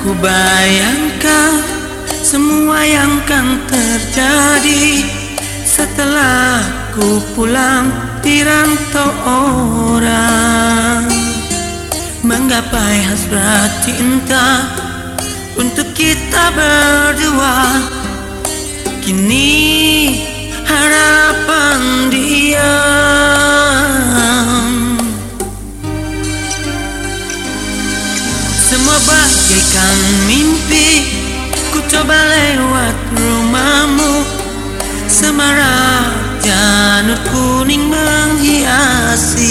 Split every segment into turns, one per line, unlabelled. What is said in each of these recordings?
Ku bayangkan semua yang kan terjadi setelah ku pulang di rantau orang, menggapai hasrat cinta untuk kita berdua. Kini harapan diam, semua bagaikan mimpi. Ku coba lewat rumahmu, semarak janur kuning menghiasi.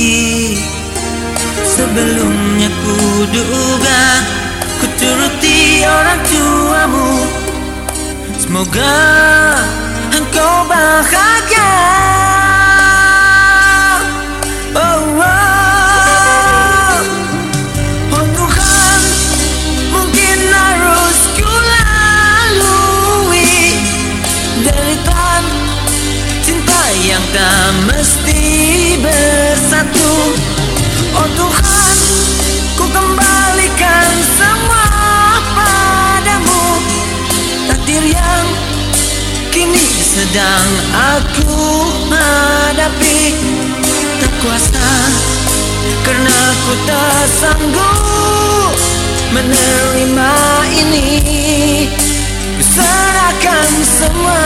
Sebelumnya ku duga ku turuti orang tuamu. Semoga engkau bahagia. Oh, oh. Oh Tuhan, mungkin harus ku lalui deraitan cinta yang tak mesti bersatu. Oh Tuhan, ku kembalikan semua padamu. Takdir yang kini sedang aku hadapi, tak kuasa karena ku tak sanggup menerima ini. Ku serahkan semua.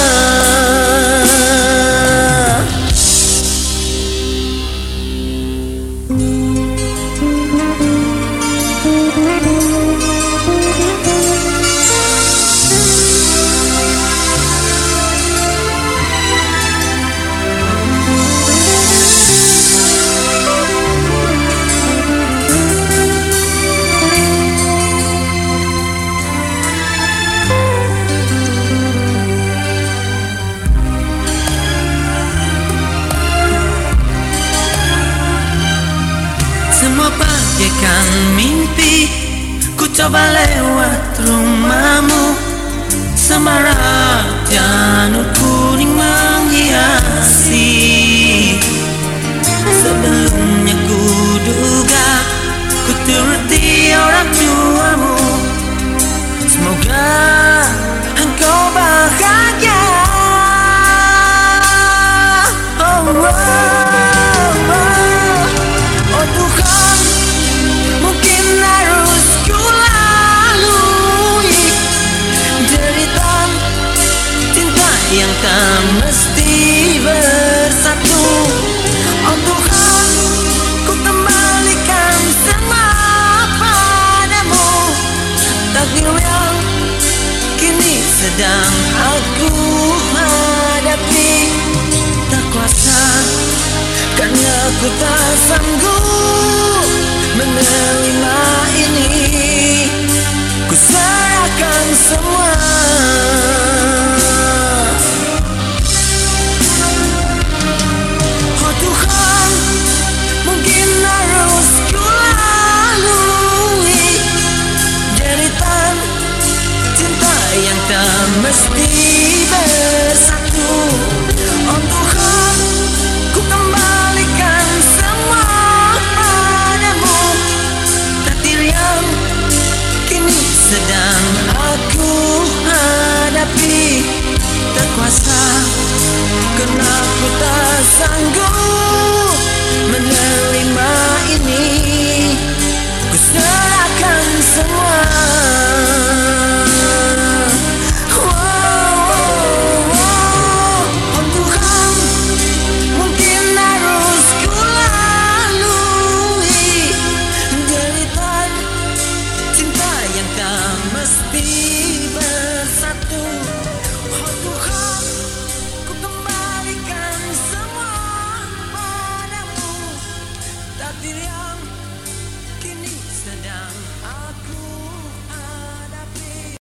Semua bagaikan mimpi. Ku coba lewat rumahmu, semarak janur kuning menghiasi. Sebelumnya ku duga ku turuti orang tuamu. Semoga engkau bahagia. Oh, oh, oh. Oh Tuhan, mungkin harus ku lalui deraitan cinta yang tak mesti bersatu. Oh Tuhan, ku kembalikan semua padamu. Takdir yang kini sedang aku hadapi, tak kuasa karena ku tak sanggup menerima ini. Ku serahkan semua. Oh Tuhan, mungkin harus ku lalui deraitan cinta yang tak mesti